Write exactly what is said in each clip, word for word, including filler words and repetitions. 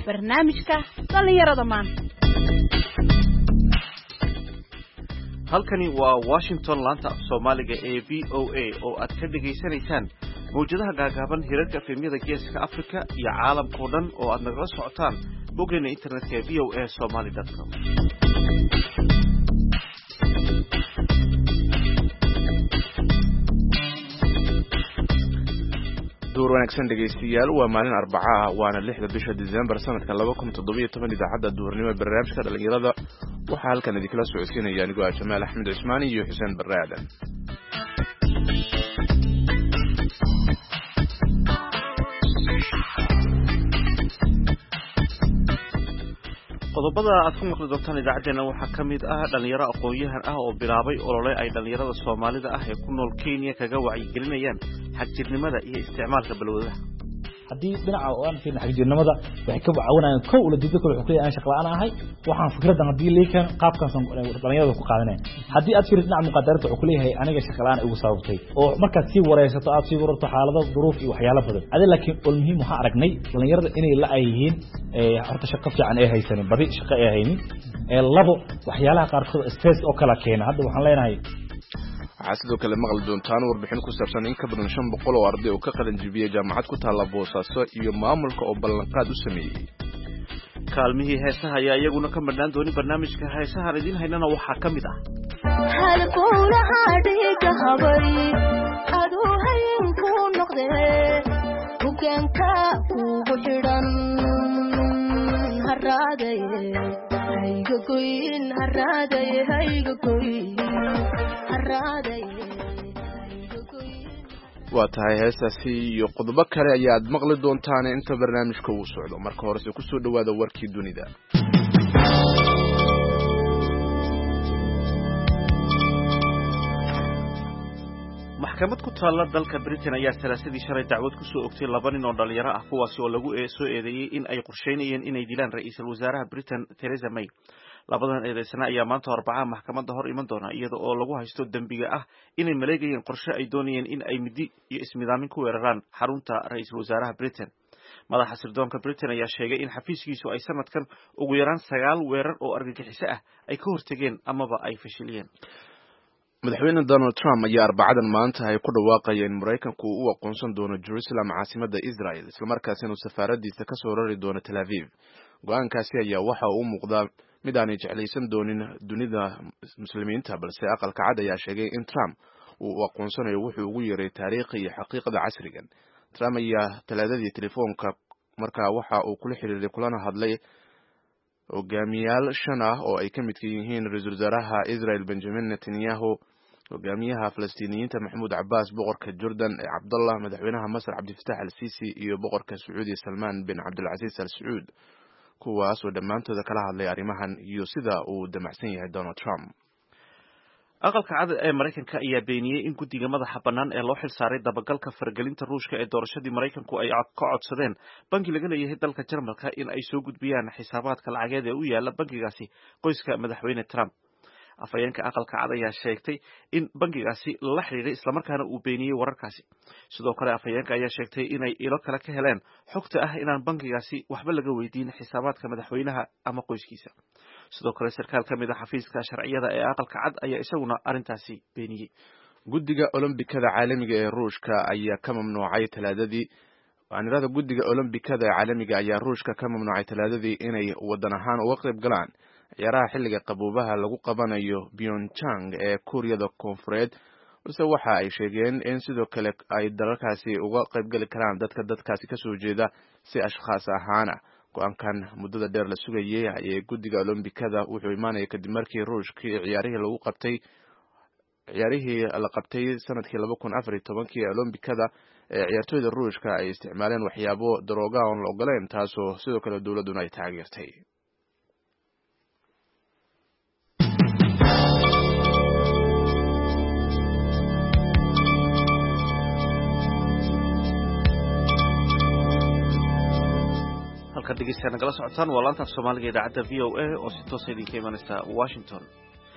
barnaamijka dhalinyarada maanta. halkani waa Washington laanta af Soomaaliga ee V O A oo aad ka dhageysanaysaan mowjadaha gaagaaban hirarka filimyada Geeska Afrika iyo caalamka oo dhan oo aad nagala socotaan boggeena internetka ee v o a somali dot com. door wanaagsan dhageystayaal waa maalin Arbaca ah waana lixda bisha December sanadka laba kun iyo toddoba iyo toban idaacadda duurnimo ee barnaamijka dhalinyarada waxaa halkan idinkala socodsiinaya anigoo ah Jamaal Axmed Cismaani iyo Xuseen Baraadan. qodobada aad ku maqli doontaan idaacadeena waxaa ka mid ah dhalinyaro aqoon-yahan ah oo bilaabay olole ay dhalinyarada Soomaalida ah ee ku nool Kenya kaga wacyigelinayaan xagjirnimada iyo isticmaalka balwadaha. haddii dhinaca oo aan fiirin xagjirnimada waxay ka caawinayaan kow la diido kale wuxuu aan shaqo la'aan ahay waxaan fikradan haddii leekan qaabkan dhalinyarada ku qaadanay haddii aad fiirin dhinaca muqadarada wuxuu leeyahay aniga shaqo la'aan igu sababtay oo markaad si wareysato aad si wararto xaalado duruuf iyo waxyaalo badan adee laakiin ol muhiim waxa aragnay dhalinyarada inay la ay yihiin ee horta shaqo fiican ay haysan bari shaqo ay haynin ee labo waxyaalaha qaarkood stress oo kala keena hadda waxaan leenahay waxaa sidoo kale maqli doontaan warbixin ku saabsan in ka badan shan boqol oo arday oo ka qalin jebiyay jaamacad ku taala Boosaaso iyo maamulka oo ballanqaad u sameeyay. kaalmihii heesaha ayaa iyaguna ka madnaan dooni barnaamijka heesaha idin haynana waxaa ka mid ah halkuula hadhiga habari aduu hayn ku noqdee hoggaanka kugu xidhan haraaday hayga goyn haraaday hayga goyn waa tahay heestaasi iyo qodobo kale ayaad maqli doontaan inta barnaamijka uu socdo marka horese ku soo dhawaada warkii dunida. maxkamad ku taala dalka Britain ayaa salaasadii shalay dacwad ku soo ogtay laba nin oo dhalinyaro ah kuwaas oo lagu soo eedeeyay in ay qorsheynayeen inay dilaan ra'iisul wasaaraha Britain Theresa May. labadan eedeysana ayaa maanta Arbaca maxkamadda hor iman doona iyada oo lagu haysto dambiga ah inay maleegayeen qorshe ay doonayeen in ay midi iyo ismidaamin ku weeraraan xarunta ra'iisul wasaaraha Britain. madaxa sirdoonka Britain ayaa sheegay in xafiiskiisu ay sanadkan ugu yaraan sagaal weerar oo argagixiso ah ay ka hortageen amaba ay fashiliyeen. madaxweyne Donald Trump ayaa Arbacadan maanta ay ku dhawaaqayeen in Mareykanku uu aqoonsan doono Jerusalem caasimadda Israel isla markaasina uu safaaradiisa ka soo rari doono Tel Aviv. go'aankaasi ayaa waxa uu muuqdaa mid aan jeclaysan doonin dunida muslimiinta balse aqalka cad ayaa sheegay in Trump uu aqoonsanayo wuxuu ugu yeeray taariikhi iyo xaqiiqada casrigan. Trump ayaa talaadadii telefoonka markaa waxa uu kula xiriiray kulana hadlay hogaamiyaal shan ah oo ay ka mid yihiin ra'iisul wasaaraha Israel Benjamin Netanyahu, hogaamiyaha Falastiiniyiinta Mahmoud Abbas, boqorka Jordan Abdullah, madaxweynaha Masar Abdel Fattah al-Sisi iyo boqorka Sacuudi Salman bin Abdul Aziz Al Saud, kuwaas oo dhammaantooda kala hadlay arrimahan iyo sida uu damacsan yahay Donald Trump. aqalka cad ee Mareykanka ayaa beeniyay in guddiga madaxa bannaan ee loo xilsaaray dabagalka fargelinta Ruushka ee doorashadii Mareykanku ay ka codsadeen bangi laga leeyahay dalka Jarmalka in ay soo gudbiyaan xisaabaadka lacageed ee u yaala bangigaasi qoyska madaxweyne Trump. afayeenka aqalka cad ayaa sheegtay in bangigaasi la xiriiray isla markaana uu beeniyay wararkaasi. sidoo kale afayeenka ayaa sheegtay inay ilo kale ka heleen xogta ah inaan bangigaasi waxba laga weydiin xisaabaadka madaxweynaha ama qoyskiisa. sidoo kale sarkaal ka mid ah xafiiska sharciyada ee aqalka cad ayaa isaguna arintaasi beeniyay. guddiga Olombikada caalamiga ee Ruushka ayaa ka mamnuucay talaadadii waanirada guddiga Olombikada caalamiga ayaa Ruushka ka mamnuucay talaadadii inay wadan ahaan uga qayb galaan ciyaaraha xilliga qaboobaha lagu qabanayo Pyeongchang ee Kuuriyada Koonfureed balse waxa ay sheegeen in sidoo kale ay dalalkaasi uga qayb gali karaan dadka dadkaasi ka soo jeeda si ashkhaas ahaana. go'aankan muddada dheer la sugayay ee guddiga Olombikada wuxuu imaanaya kadib markii Ruushka ciyaarihii lagu qabtay ciyaarihii la qabtay sanadkii laba kun iyo afar iyo toban ee Olombikada ee ciyaartoyda Ruushka ay isticmaaleen waxyaabo darooga aan la ogoleen taasoo sidoo kale dawladuna ay taageertay. halka dhegeystayaal nagala socotaan waa laanta Soomaaliga idaacadda V O A oo si toos ah idinka imanaysa Washington.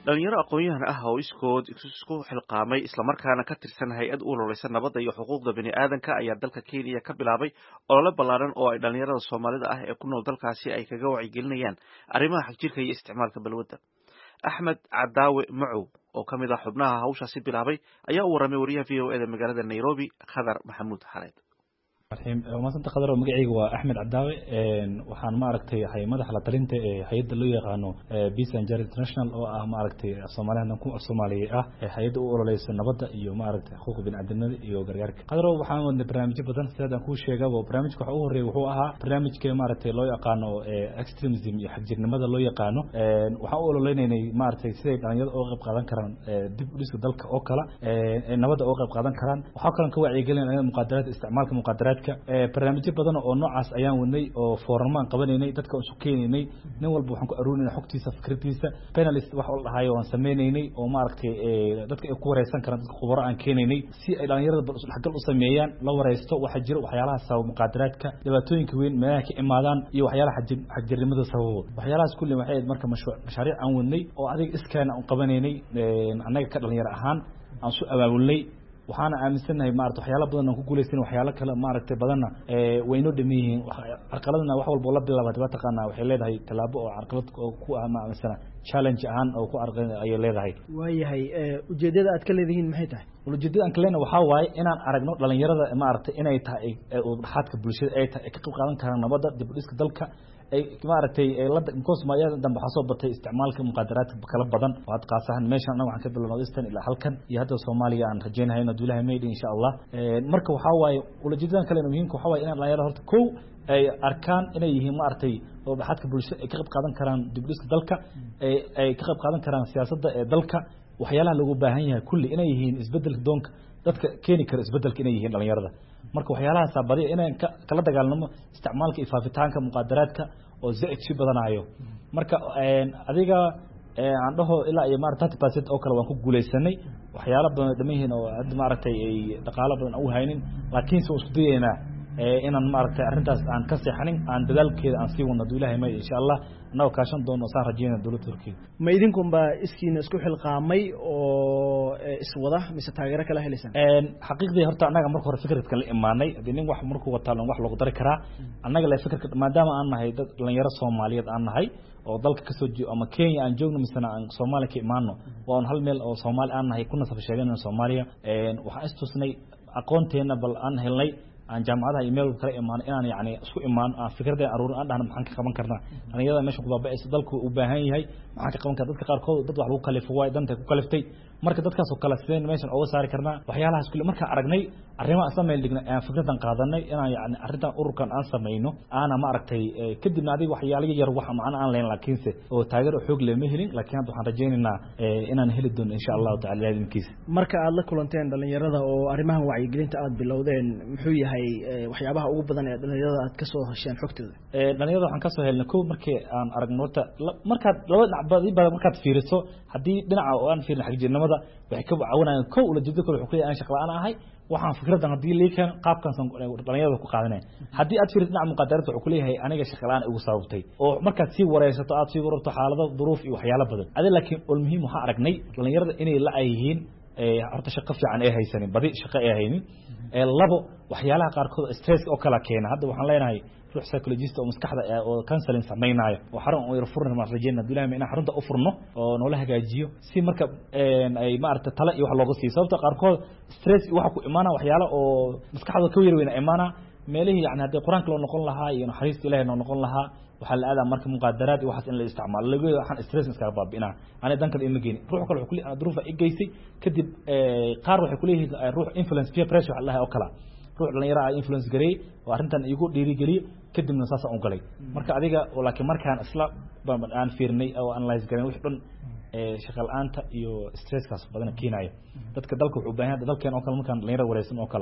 dhalinyaro aqoon-yahan ah oo iskood isku xilqaamay islamarkaana ka tirsan hay-ad u ololeysa nabadda iyo xuquuqda bini aadanka ayaa dalka Kenya ka bilaabay olole ballaaran oo ay dhalinyarada Soomaalida ah ee ku nool dalkaasi ay kaga wacyigelinayaan arrimaha xagjirka iyo isticmaalka balwadda. Axmed Cadaawe Macow oo ka mid ah xubnaha hawshaasi bilaabay ayaa u waramay wariyaha V O A da magaalada Nairobi Khadar Maxamuud Xaleed. marxim ma santa qadar oo magacaygu waa Axmed Cadaawe een waxaan ma aragtay hay madaxa la talinta ee hay'adda loo yaqaano Peace and Justice International oo ah ma aragtay Soomaaliyeed ku Soomaaliyeed ah ee hay'adda u ololeysa nabadda iyo ma aragtay xuquuqda bini'aadanimada iyo gargaarka. qadar waxaan wadnay barnaamijyo badan sida aan ku sheegay oo barnaamijka waxa uu horeeyay wuxuu ahaa barnaamijka ma aragtay loo yaqaano extremism iyo xagjirnimada loo yaqaano een waxaan u ololeynay ma aragtay siday dhalinyarada uga qayb qaadan karaan dib u dhiska dalka oo kala ee nabadda uga qayb qaadan karaan. waxa kale ka wacyigelinayna muqaadaraadka isticmaalka muqaadaraadka barnaamijyo badan oo noocaas ayaan wadnay oo foormaan qabanaynay dadka isu keenaynay nin walba waxaan ku aruurinay xogtiisa fikradiisa panelist wax oo dhahayo waan sameeynay oo ma aragtay dadka ay ku wareysan karaan dadka khubaro aan keenaynay si ay dhalinyarada bal isku xagal u sameeyaan la wareysto waxa jira waxyaalaha sabab muqaadaraadka dhibaatooyinka weyn meelaha ka imaadaan iyo waxyaalaha xagjirnimada sababo waxyaalahaas kulli waxay marka mashruuc mashaariic aan wadnay oo adiga iskaana aan qabanaynay anaga ka dhalinyaro ahaan aan soo abaabulnay waxaana aaminsanahay maaragtay waxyaalo badan oo ku guuleysan waxyaalo kale maaragtay badanna ee wayno dhameeyeen arqaladna wax walba la bilaabay daba taqaana waxay leedahay talaabo oo arqalad ku ah ma aaminsana challenge ahaan oo ku arqan ay leedahay waayahay ujeedada aad ka leedihiin maxay tahay ujeedada aan kaleena waxa waaye inaan aragno dhalinyarada maaragtay inay tahay oo dhaxadka bulshada ay tahay ka qayb qaadan karaan nabadda dib u dhiska dalka ay maaragtay la koosmaayada dambe xasoo batay isticmaalka muqaadaraadka kala badan waad qaasahan meeshan anagu waxaan ka bilownay istan ilaa halkan iyo hadda Soomaaliya aan rajeynahay in Duulaha Meeydi insha Allah ee marka waxa waaye ujeedadan kale muhiimka waxa waaye inaan dhalinyarada horta kow ay arkaan inay yihiin maaragtay oo dhaxadka bulshada ay ka qayb qaadan karaan dib u dhiska dalka ay ay ka qayb qaadan karaan siyaasadda ee dalka waxyaalaha lagu baahan yahay kulli inay yihiin isbedelka doonka dadka keeni kara isbedelka inay yihiin dhalinyarada marka waxyaalaha sababay inay kala dagaalamo isticmaalka iyo faafitaanka muqaadaraadka oo zaid si badanayo marka adiga aan dhaho ilaa iyo maaragtay thirty percent oo kale waan ku guuleysanay waxyaalo badan dhameeyeen oo aad maaragtay ay dhaqaale badan u haynin laakiin soo isku dayeena inaan maaragtay arrintaas aan ka seexanin aan dadaalkeeda aan sii wadno Duulaha Meeydi insha Allah anoo kaashan doono saan rajeynaa dawladda Turkiga ma idinkum ba iskiina isku xilqaamay oo iswada mise taageero kala helaysan een xaqiiqdii horta anaga markii hore fikradka la imaanay hadii wax markuu wataan wax lagu dari karaa anaga la fikirka maadaama aan nahay dad dhalinyaro Soomaaliyeed aan nahay oo dalka ka soo jeedo ama Kenya aan joogno misana aan Soomaaliya ka imaano waa hal meel oo Soomaali aan nahay kuna saf sheeganayna Soomaaliya een waxaan istusnay aqoonteena bal aan helnay aan jaamacadaha email kala imaan inaan yaani isku imaan aan fikradda aruur aan dhahno maxaan ka qaban karnaa dhalinyarada meesha ku baaba'aysa dalku u baahan yahay maxaan ka qaban karnaa dadka qaar kood dad wax lagu kalifo way danta ku kaliftay marka dadkaas oo kala sideen meeshan uga saari karnaa waxyaalahaas kulli marka aragnay arrimaha sameeyay digna aan fikradan qaadanay inaan yaani arrintan ururkan aan sameeyno aana ma aragtay kadibna adiga waxyaalaha yar wax macna aan leen laakiinse oo taageero xoog leh ma helin laakiin hadda waxaan rajeynaynaa inaan heli doono insha Allah ta'ala idinkiisa marka aad la kulanteen dhalinyarada oo arrimaha wacyigelinta aad bilowdeen muxuu yahay waxyaabaha ugu badan ee dhalinyarada aad ka soo hesheen xogtooda ee dhalinyarada waxaan ka soo helnay koob markii aan aragno marka laba dhinac markaad fiiriso hadii dhinaca oo aan fiirin xagjirnimada waxay ka caawinayaan kow la jiddo kale wuxuu aan shaqo la'aan ahay waxaan fikradan hadii leekan qaabkan san dhalinyarada ku qaadanay hadii aad fiirid dhinaca muqaadaraadka wuxuu leeyahay aniga shaqo la'aan ugu sababtay oo markaad si wareysato aad si wararto xaalado duruuf iyo waxyaalo badan adii laakiin oo muhiim waxa aragnay dhalinyarada inay la yihiin ee horta shaqo fiican ay haysanin badi shaqo ay haynin ee labo waxyaalaha qaar kood stress oo kala keena hadda waxaan leenahay ruux psychologist oo maskaxda oo counseling sameeynaayo oo xarun oo furno ma rajeyna Duulaha Meeydi xarunta u furno oo noola hagaajiyo si marka ay maarta tala iyo wax looga siiyo sababta qaar kood stress waxa ku imaana waxyaalo oo maskaxda ka weerweyn imaana meelaha yaani hadii quraanka loo noqon lahaa iyo naxariista Ilaahay loo noqon lahaa waxa la aadaa marka muqaadaraad iyo waxaas in la isticmaalo lagu waxaan stress iska baabina ana danka in ma geeni ruux kale wuxuu kulli duruuf ay geysay kadib qaar waxay kuleeyihiin ruux influence peer pressure waxa la oo kala ruux dhalinyaro ay influence gareey oo arrintan igu dhiiri galiyo kadibna saas aan galay marka adiga laakiin markaan isla aan fiirnay oo analyze gareey wix dhan ee shaqal aanta iyo stresskaas badan keenaya dadka dalka wuxuu u baahan yahay dalkeen oo kale markaan dhalinyaro wareysan oo kale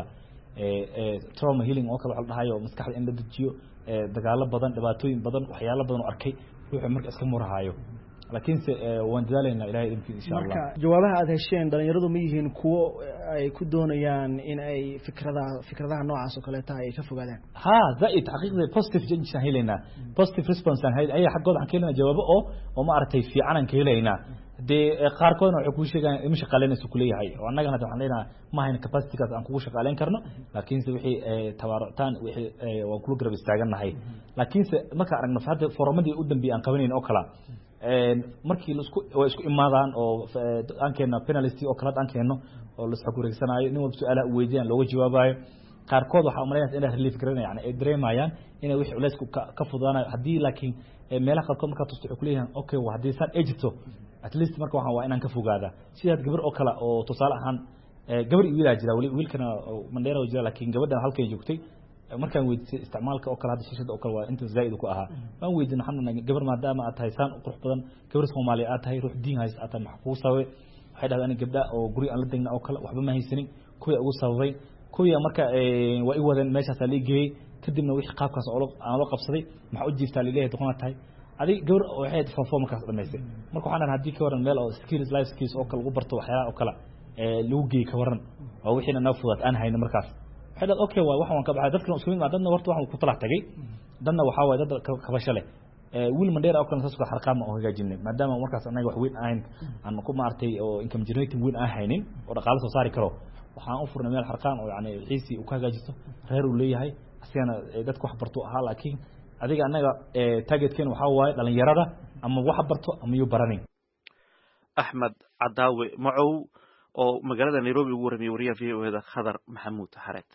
ee trauma healing oo kale waxa la dhahayo maskaxda in la dejiyo dagaalo badan dhibaatooyin badan waxyaalo badan oo arkay ruuxa marka iska murahayo laakiin se waan dadaaleyna Ilaahay idinkiisa insha Allah marka jawaabaha aad hesheen dhalinyaradu ma yihiin kuwo ay ku doonayaan in ay fikradaha fikradaha noocaas oo kale tahay ay ka fogaadaan ha zaid xaqiiqda positive change aan helayna positive response aan hay ay xaqooda aan keenana jawaabo oo oo ma aragtay fiican aan keenayna de qaarkoodna waxay ku sheegaan in shaqaaleynayso ku leeyahay oo annagana waxaan leenahay ma hayna capacity kaas aan kugu shaqaaleyn karno laakiin se wixii tabaructaan wixii waa kula garab istaaganahay laakiin se marka aragno hadda foromadii u dambeeyay aan qabanayn oo kala een markii la isku way isku imaadaan oo aan keeno penalty oo kala aan keeno oo la isku gureysanayo nin walba su'aalaha u weydiiyaan looga jawaabayo qaarkood waxa umaleynayaan inay relief garanayaan ay dareemayaan inay wixii culays ka fudaanayo hadii laakiin meelaha qaarkood marka tusto ku leeyahay okay waa hadii san ejito at least marka waxaan waa inaan ka fogaada sidaad gabar oo kala oo tusaale ahaan gabar iyo wiil jira wali wiilkana Mandera oo jira laakiin gabadhan halkay joogtay markaan weydiisay isticmaalka oo kala hadda shishada oo kala waa inta zaid ku ahaa waan weydiin waxaan gabar maadaama aad tahay san qurux badan gabar Soomaali aad tahay ruux diin hayst aad maxfuusawe waxay dhahdaan gabdha oo guri aan la degna oo kala waxba ma haysanin kuwa ugu sababay kuwa marka waa i wadeen meeshaas la geeyay kadibna wixii qaabkaas oo aan la qabsaday maxaa u jiiftaa leeyahay doqona tahay adi gabar waxay perform markaas dhameysay marka waxaan hadii ka waran meel oo skills life skills oo kala ugu barto waxyaalaha oo kala ee lagu geey ka waran oo wixii na fudaad aan hayno markaas waxay dad okay waa waxaan ka baxay dadka isku mid dadna horta waxaan ku talax tagay dadna waxa way dad ka bashale ee wiil Mandera oo kala soo soo xarqaam oo hagaajinay maadaama markaas anaga wax weyn ahayn aan ku maartay oo income generating weyn aan haynin oo dhaqaale soo saari karo waxaan u furnay meel xarqaan oo yaani xiisi uu ka hagaajisto reer uu leeyahay asiyana dadku wax barto ahaa laakiin adiga anaga ee targetkeen waxa waaye dhalinyarada ama wax barto ama iyo baranin Ahmed Cadaawe Macow oo magaalada Nairobi ugu waramay wariyaha V O A da Khadar Maxamuud Xareed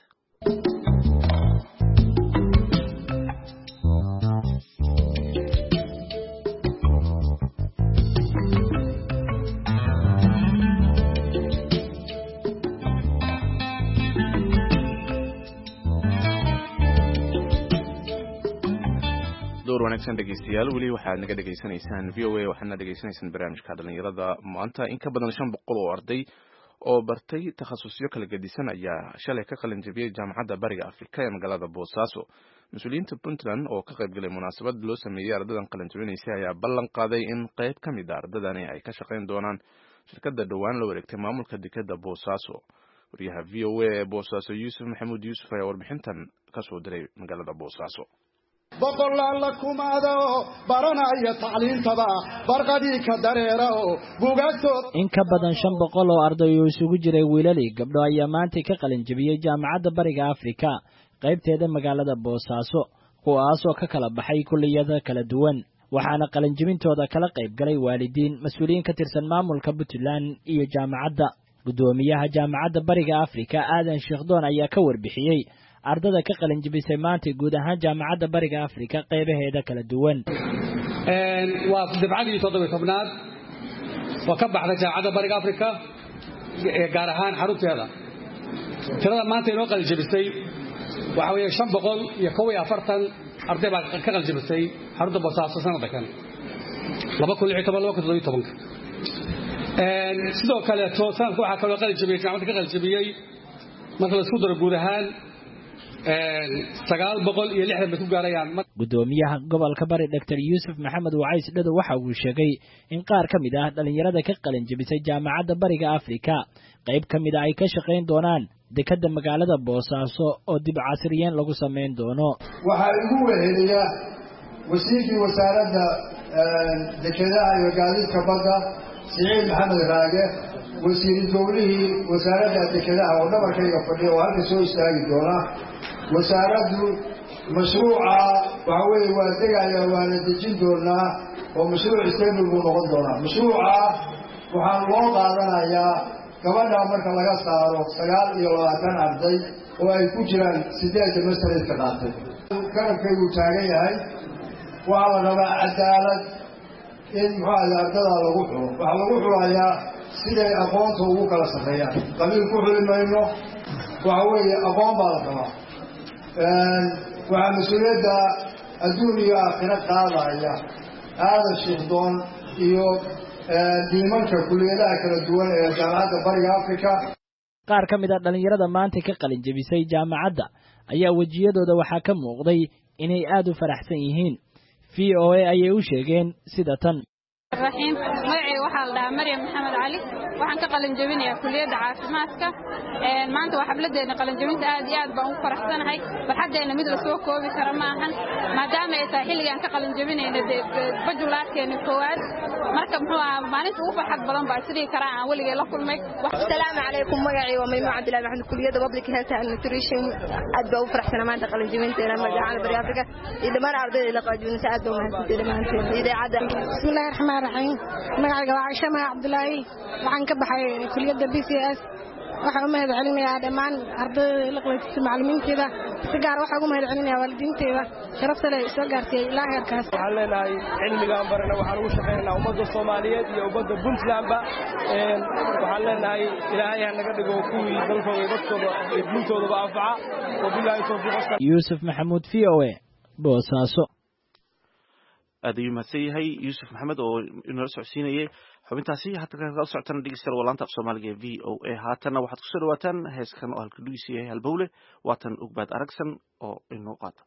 door wanaagsan dhageystayaal wali waxaad naga dhageysanaysaan V O A waxaana dhageysanaysaan barnaamijka dhalinyarada maanta in ka badan shan boqol oo arday oo bartay takhasusyo kala gedisan ayaa shalay ka qalin jabiyay jaamacadda Bariga Afrika ee magaalada Boosaaso mas'uuliyiinta Puntland oo ka qayb galay munaasabad loo sameeyay ardadan qalin jabinaysa ayaa ballan qaaday in qayb ka mid ah ardadani ay ka shaqeyn doonaan shirkadda dhawaan la wareegtay maamulka dekedda Boosaaso wariyaha V O A ee Boosaaso Yuusuf Maxamuud Yuusuf ayaa warbixintan ka soo diray magaalada Boosaaso boqolaal la kumaado baranaya tacliintaba barqadii ka dareero buugaagto in ka badan shan boqol oo arday oo isugu jiray wiilal iyo gabdho ayaa maanta ka qalin jabiyay jaamacadda Bariga Afrika qaybteeda magaalada Boosaaso kuwaas oo ka kala baxay kulliyada kala duwan waxaana qalin jabintooda kala qayb galay waalidiin mas'uuliyiin ka tirsan maamulka Puntland iyo jaamacadda gudoomiyaha jaamacadda Bariga Afrika Aadan Sheekhdon ayaa ka warbixiyay ardada ka qalin jabisay maanta guud ahaan jaamacadda Bariga Afrika qaybaheeda kala duwan een waa dibcadii toddoba iyo tobnaad oo ka baxday jaamacadda Bariga Afrika ee gaar ahaan xarunteeda tirada maanta inoo qalin jabisay waxa weeye shan boqol iyo kow iyo afartan arday baa ka qalin jabisay xarunta Boosaaso sanadkan laba kun iyo toban laba kun iyo toban een sidoo kale sanadka waxa kale qalin jabiyay jaamacadda ka qalin jabiyay marka la isku daro guud ahaan sagaal boqol iyo lixdan ku gaarayaan gudoomiyaha gobolka Bari Doctor Yuusuf Maxamed Wacays Dhado waxa uu sheegay in qaar ka mid ah dhalinyarada ka qalin jabisay jaamacadda Bariga Afrika qayb ka mid ah ay ka shaqeyn doonaan dekedda magaalada Boosaaso oo dib casriyeyn lagu sameyn doono waxa ugu wehelaya wasiirkii wasaaradda dekedaha iyo gaadiidka badda Siciid Maxamed Raage wasiir dowlihii wasaaradda dekedaha oo dhabarkayga fadhiyo oo halka soo istaagi doona wasaaraddu mashruuca waxa weeye waa degaya waa la dejin doonaa oo mashruuc istaagul buu noqon doonaa mashruuca waxaan loo qaadanayaa gabadha marka laga saaro sagaal iyo labaatan arday oo ay ku jiraan sideed masterska qaatay garabkaygu taagan yahay waxaa la rabaa cadaalad in muxuu ardada lagu xulo waxaa lagu xulayaa siday aqoonta ugu kala sarreeyaan qabiil ku xuli mayno waxa weeye aqoon baa la rabaa waxaa mas-uuliyadda adduun iyo aakhiro qaadaya Aadan Sheekhdon iyo diimanka kulliyadaha kala duwan ee jaamacadda Bariga Afrika qaar ka mid ah dhalinyarada maanta ka qalin jabisay jaamacadda ayaa wajiyadooda waxaa ka muuqday inay aad u faraxsan yihiin V O A ayay u sheegeen sida tan الرحيم magacay waxa la dhahaa Maryam Maxamed Ali waxaan ka qalin jabinayaa kulliyadda caafimaadka ee maanta waxa xafladeena qalin jabinta aad iyo aad baan u faraxsanahay farxadeena mid la soo koobi karo ma ahan maadaama ay tahay xilligan ka qalin jabinayna bajulaadkeena koowaad marka muxuu ahaa maalinta ugu farxad badan baa sidii karaa aan waligay la kulmay assalaamu calaykum magacay waa Maymuun Cabdilaahi Maxamed kulliyadda public health and nutrition aad baa u faraxsanahay maanta qalin jabinteena magaalada bari Afrika iyo dhammaan ardayda la qalin jabinaysa aad baa u mahadsantahay dhammaantood idaacada bismillaahir rahmaanir rahiim magacayga waa Aisha Ma Cabdilaahi waxaan ka baxay kulliyadda B C S waxaan u mahad celinayaa dhammaan ardayda la qalin macallimiinteeda si gaar ah waxaan u mahad celinayaa waalidiinteeda sharafta leh soo gaartay ilaa heerkaas waxaan leenahay cilmigaan barana waxaan ugu shaqeynaa ummadda Soomaaliyeed iyo ummadda Puntlandba een waxaan leenahay ilaahay ha naga dhigo kuwii dalkooda dadkooda iyo diintooda anfaca oo bilaahi tawfiiq Yusuf Maxamuud V O A Boosaaso aad ayuu mahadsan yahay Yusuf Maxamed oo inoo socodsiinayay xubintaasi hadda ka socotana dhegeystayaal walaanta af Soomaaliga ee V O A haatana waxaad ku soo dhawaataan heeskan oo halka dhigeysi yahay halbowle waatan Ugbaad Aragsan oo inoo qaata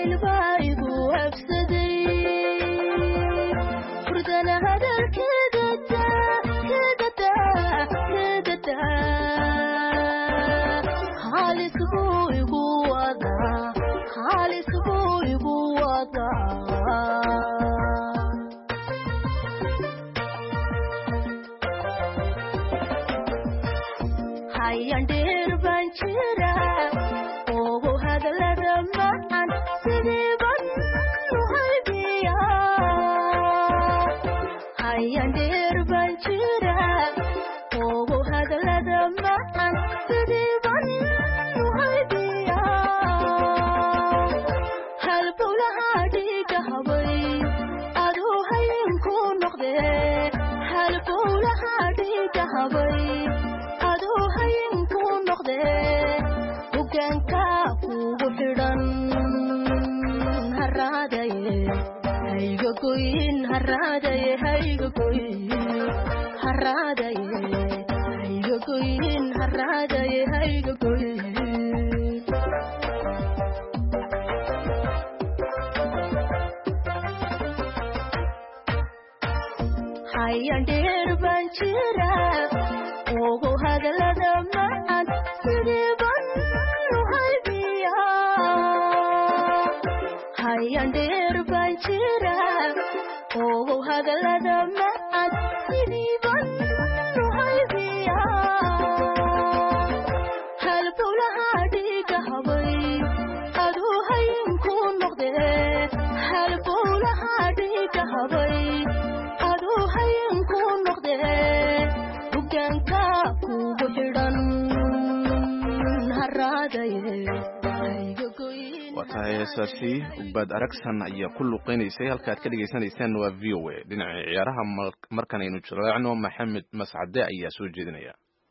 heesaasi ugbad aragsan ayaa ku luqeynaysay halka aad ka dhageysanaysaan waa v o a dhinaca ciyaaraha markan aynu jiraacno maxamed mascade ayaa soo jeedinaya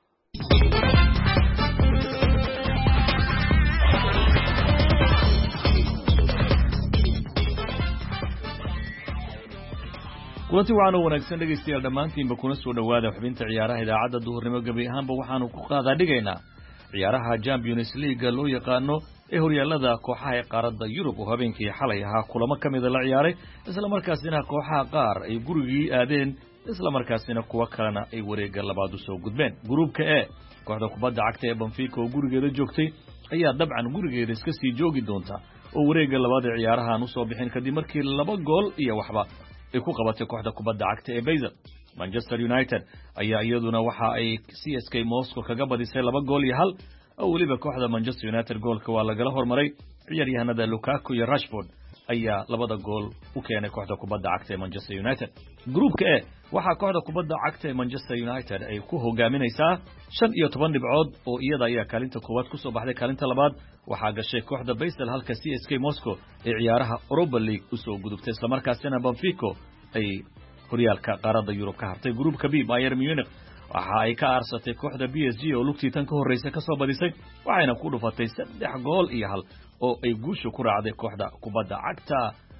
kulanti waxaan u wanaagsan dhegaystayaal dhammaantiinba kuna soo dhowaada xubinta ciyaaraha idaacadda duhurnimo gabi ahaanba waxaanu ku qaadaa dhigaynaa ciyaaraha Champions League loo yaqaano ee horyaalada kooxaha ee qaaradda Yurub oo habeenkii xalay ahaa kulamo kamid la ciyaaray isla markaasina kooxaha qaar ay gurigii aadeen isla markaasina kuwa kalena ay wareegga labaad u soo gudbeen gruubka E kooxda kubadda cagta ee Benfica oo gurigeeda joogtay ayaa dabcan gurigeeda iska sii joogi doonta oo wareegga labaad ee ciyaarahan u soo bixin kadib markii laba gool iyo waxba ay ku qabatay kooxda kubadda cagta ee Basel. Manchester United ayaa iyaduna waxa ay C S K Moscow kaga badisay laba gool iyo hal oo waliba kooxda Manchester United goolka waa lagala hormaray ciyaaryahanada Lukaku iyo Rashford ayaa labada gool u keenay kooxda kubadda cagta ee Manchester United. Groupka E waxa kooxda kubadda cagta ee Manchester United ay ku hogaaminaysaa shan iyo toban dhibcood oo iyada ayaa kaalinta koowaad ku soo baxday kaalinta labaad waxa gashay kooxda Basel halka C S K Moscow ee ciyaaraha Europa League u soo gudubtay isla markaasina Benfica ay horyaalka qaaradda Yurub ka hartay. Groupka B Bayern Munich waxa ay ka aarsatay kooxda B S G oo lugtii tan ka horeysay ka soo badisay waxayna ku dhufatay saddex gool iyo hal oo ay guusha ku raacday kooxda kubadda cagta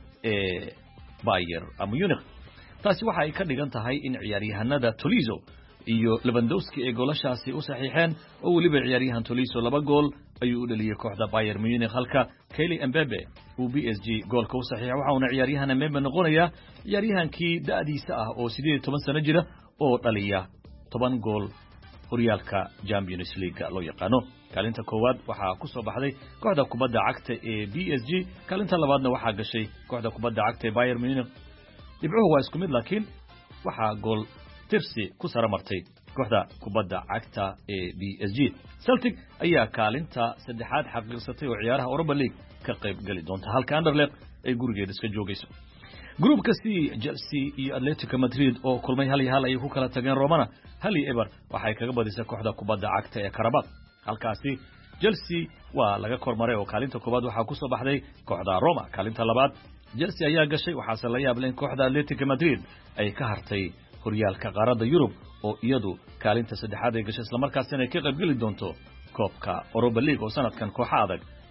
ee Bayern Munich. taasi waxa ay ka dhigan tahay in ciyaaryahanada Tolizo iyo Lewandowski ay goolashaasi u saxiixeen oo waliba ciyaaryahan Tolizo laba gool ayuu u dhaliyay kooxda Bayern Munich halka Kylian Mbappe uu B S G goolka u saxiixay waxa uu ciyaaryahan Mbappe noqonaya ciyaaryahankii da'diisa ah oo siddeed iyo toban sano jira oo dhaliya toban gool horyaalka Champions League loo yaqaano. kaalinta koowaad waxa ku soo baxday kooxda kubadda cagta ee B S G kaalinta labaadna waxa gashay kooxda kubadda cagta ee Bayern Munich. dhibcuhu waa isku mid laakiin waxa gool tirsi ku saramartay kooxda kubadda cagta ee B S G. Celtic ayaa kaalinta saddexaad xaqiiqsatay oo ciyaaraha Europa League ka qayb gali doonta halka Anderlecht ay gurigeeda iska joogayso. Groupka C Chelsea iyo Atletico Madrid oo kulmay hal iyo hal ay ku kala tageen Romana hal iyo eber waxay kaga badisay kooxda kubadda cagta ee Karabakh. halkaasi Chelsea waa laga kormaray oo kaalinta koowaad waxa ku soo baxday kooxda Roma. kaalinta labaad Chelsea ayaa gashay waxaase la yaab leh in kooxda Atletico Madrid ay ka hartay horyaalka qaaradda Yurub oo iyadu kaalinta saddexaad ay gashay isla markaasina ay ka qayb gali doonto koobka Europa League oo sanadkan kooxa adag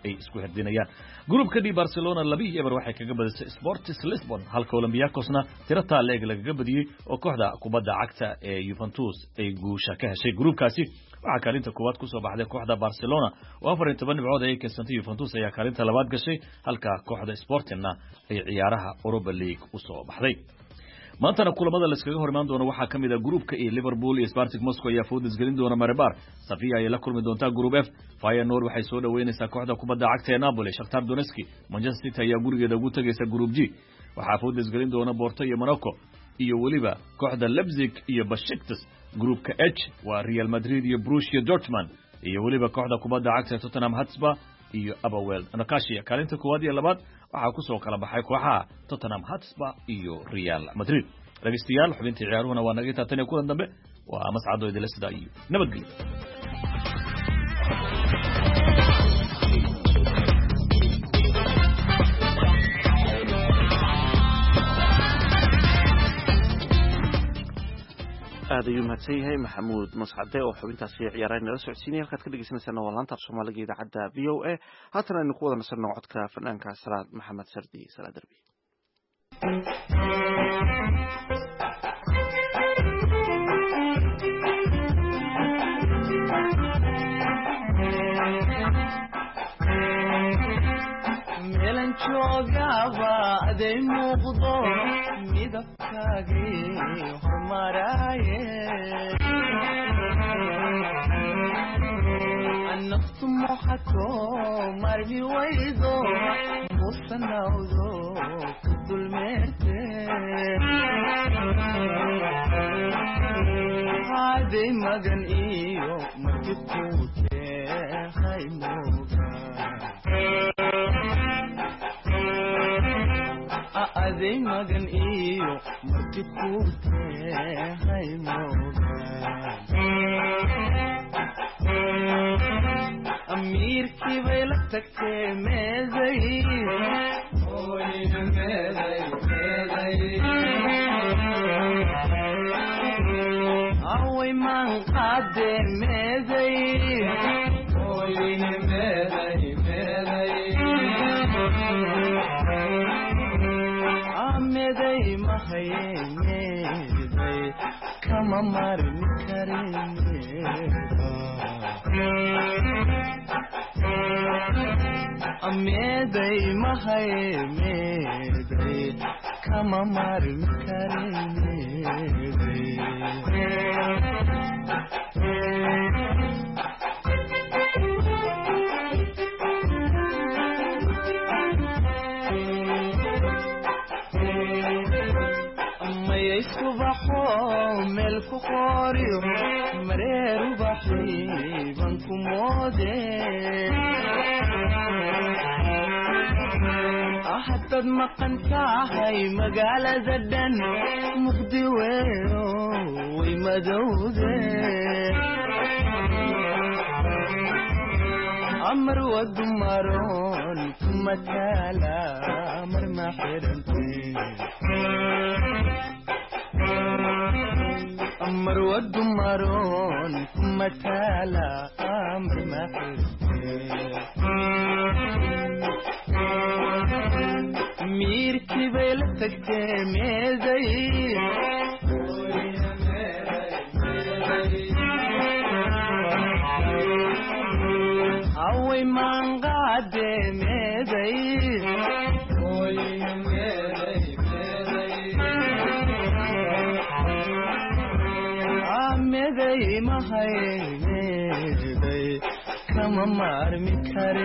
ay isku herdinayaan gruupka D Barcelona laba iyo eber waxay kaga badisay Sporting Lisbon halka Olympiacosna tiro taaleeg lagaga badiyay oo kooxda kubadda cagta ee Juventus ay guusha ka heshay gruupkaasi waxa kaalinta koowaad ku soo baxday kooxda Barcelona oo afar iyo toban dhibcood ay keensatay Juventus ayaa kaalinta labaad gashay halka kooxda Sportingna ay ciyaaraha Europa League u soo baxday maantana kulamada la iskaga hormaan doono waxaa kamid ah gruupka ee Liverpool iyo Spartak Moscow ayaa foodis gelin doona Maribor Sofia ay la kulmi doontaa Group F Feyenoord waxay soo dhaweynaysaa kooxda kubadda cagta ee Napoli Shakhtar Donetsk Manchester City ayaa gurigeeda ugu tagaysa Group G waxaa foodis gelin doona Porto iyo Monaco iyo waliba kooxda Leipzig iyo Besiktas gruupka H waa Real Madrid iyo Borussia Dortmund iyo waliba kooxda kubadda cagta Tottenham Hotspur iyo Apoel Nicosia kaalinta koowaad iyo labaad waxaa ku soo kala baxay kooxaha Tottenham Hotspur iyo Real Madrid dhageystayaal xubintii ciyaaruhuna waa naga taatay kulan dambe waa mascado idil sida iyo nabadgelyo aad ayuu mahadsan yahay maxamuud mascade oo xubintaasi ciyaaraha nala socodsiinaya halkaad ka dhegeysanaysaana waa laanta af soomaaliga idaacadda v o a haatan aynu ku wada nasanno codka fanaanka salaad maxamed sardi salaad derbi meelan joogaba aday muuqdo midabkaagii hormaraaye naftu moxato marmi waydo musanawdo ku dulmeerte haday magan iyo marti kuute haymooga aday magan iyo marti kuute haymooga amiirkii bay la tagtee meeday away maan qaadee meeday meeday mahaye meeday kama marin karemeeda meeday mahaye meeday kama marin karemeeday subaxo meel ku qoriyo mareer ubaxay baan ku moode ahadad maqan tahay magaalada dhan mugdi weeyo way madowde amar wadu maroon kuma taala mar ma xirante amar wadu maroon kuma taala amar ma xirante miirkii bay la tagtee meeday away maanqaade meeday meeday mahaye meeday kama maarmi kare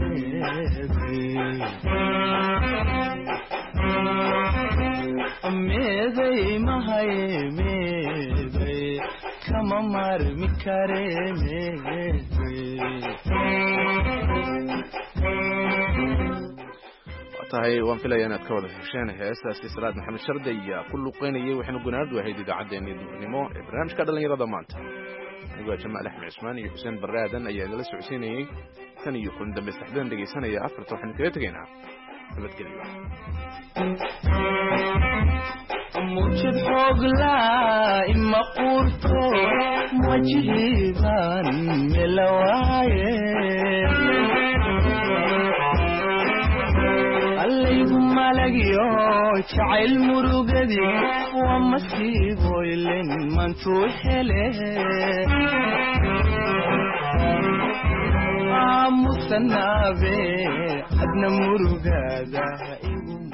meeday mahaye meeday kama maarmi kare tahay waan filayaa inaad ka wada hesheen heestaasi salaad maxamed shardi ayaa ku luqeynayay waxaynu gunaanadu ahayd idaacaddeenii duurnimo ee barnaamijka dhallinyarada maanta anigoo jamaal axmed cusmaan iyo xuseen barre aadan ayaa idinla socodsiinayey tan iyo kun dambe saxdadan dhegaysanaya afarta waxaynu kaga tegaynaa nabadgelyo mujid xoogla ima quurto wajihiban melawaaye iyo jacayl murugadi waa masiibo ilen mantuu hele aamusanaabe adna murugada igu